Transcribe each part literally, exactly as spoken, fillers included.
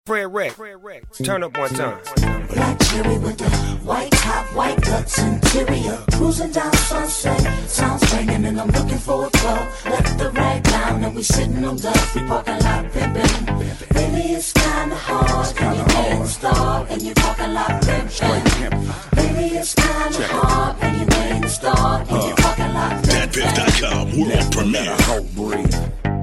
Fred Rex, turn up one time. Black cherry with the white top, white guts interior. Cruising down Sunset, sounds ringing and I'm looking for a club. Left the rag down and we sitting on dust. We parking lot pimpin'. Baby, it's kinda hard and you ain't star and you talking like pimpin'. Baby, it's kinda hard and you ain't star and you talking like pimpin'. Dat Piff dot com world premiere. Hoe breathe.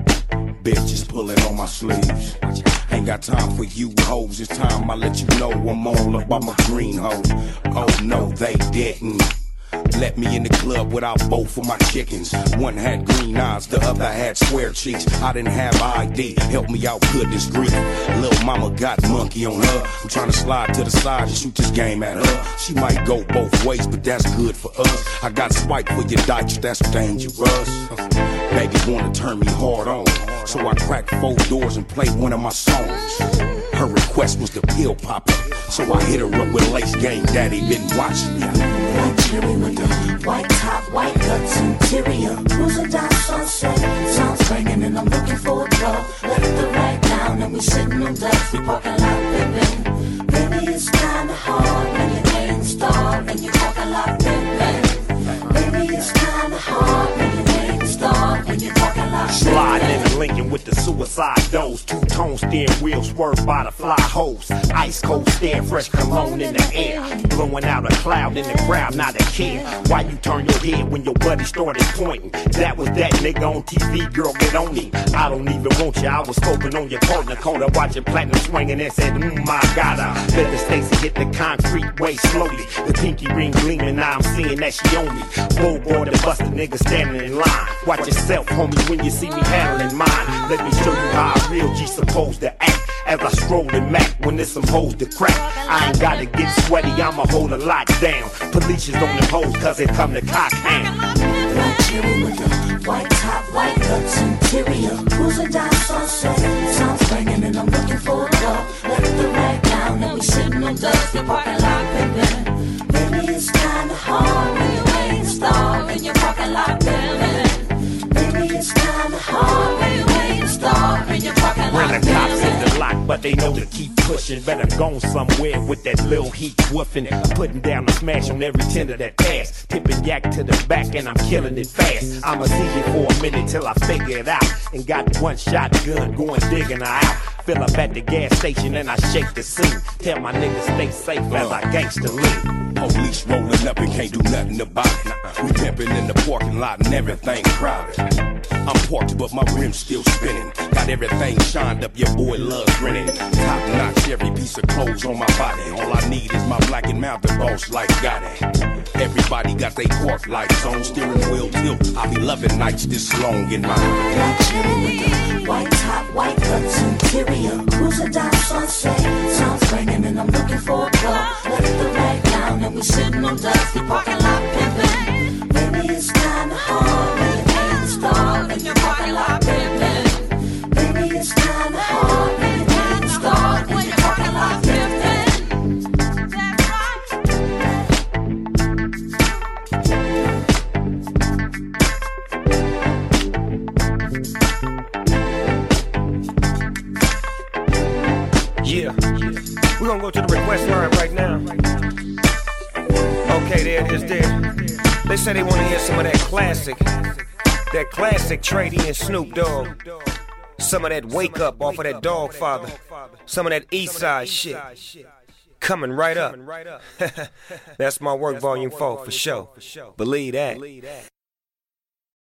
Bitches pulling on my sleeves. Ain't got time for you hoes. It's time I let you know I'm all about my green hoe. Oh no, they didn't. Let me in the club without both of my chickens. One had green eyes, the other had square cheeks. I didn't have I D, help me out goodness grief. Little mama got monkey on her. I'm trying to slide to the side and shoot this game at her. She might go both ways, but that's good for us. I got spike for your dykes, that's dangerous. Baby wanna turn me hard on, so I cracked four doors and played one of my songs. Her request was the pill popper, so I hit her up with Lace Gang Daddy been watching ya. Black cherry with the white top, white guts interior. Cruising down Sunset, sounds ringing and I'm looking for a club. Left the rag down and we sitting on dust. We parking lot pimpin'. Baby, it's kinda hard when you ain't star and you talking like pimpin'. Baby, it's kinda hard when you ain't star and you talking like Sliding in the Lincoln with the suicide doors. Two-tone steering wheel swerved by the fly hose. Ice cold stare, fresh cologne in the air. Blowing out a cloud in the crowd, not a care. Why you turn your head when your buddy started pointing? That was that nigga on T V, girl, get on him. I don't even want you, I was scoping on your partner corner, watching platinum swinging and said, mm, my God, I bet the Stacy hit the concrete way slowly. The pinky ring gleaming, now I'm seeing that she on me. Bull boy, the busted nigga standing in line. Watch yourself, homie, when you see me handling mine. Let me show you how a real G supposed to act. As I stroll in Mac when there's some hoes to crack. I ain't gotta get sweaty, I'ma hold a lot down. Police is on them hoes cause it come to cock hand. Black cherry with the white top, white guts interior. Cruising down Sunset, sounds ringing and I'm looking for a club. Left the rag down and we sitting on dust. We parking lot pimpin'. Baby, it's kinda hard when you ain't star and you parking lot pimpin'. Baby, it's kinda hard when you ain't star and you parking lot When the cops pimpin'. in the lock, but they know to keep pushing. Better go somewhere with that little heat woofing it. Putting down the smash on every tender that pass. Tipping yak to the back and I'm killing it fast. I'ma see you for a minute till I figure it out. And got one shotgun going digging her out. Fill up at the gas station and I shake the scene. Tell my niggas stay safe as I gangsta lean. Police rolling up and can't do nothing about it. We pimping in the parking lot and everything crowded. I'm parked but my rim's still spinning. Got everything shined up, your boy loves grinning. Top notch, every piece of clothes on my body. All I need is my black and mountain boss like Gotti. Everybody got they park lights on, steering wheel tilt. I be loving nights this long in my Black cherry with the white top, white guts interior. Cruising down Sunset, sounds ringing and I'm looking for a club. Left the rag down and we sitting on dust. We parking lot pimpin'. Baby, it's kinda hard when you ain't star and you parking lot pimpin'. Baby, it's kinda hard when you ain't star and you parking lot pimpin'. Yeah, we're gonna go to the request line right now. Okay, there it is there. They say they wanna hear some of that classic, that classic Trey D and Snoop Dogg. Some of that Wake Up off of that Dogfather. Some of that East Side shit. Coming right up. That's my work volume four for sure. Believe that.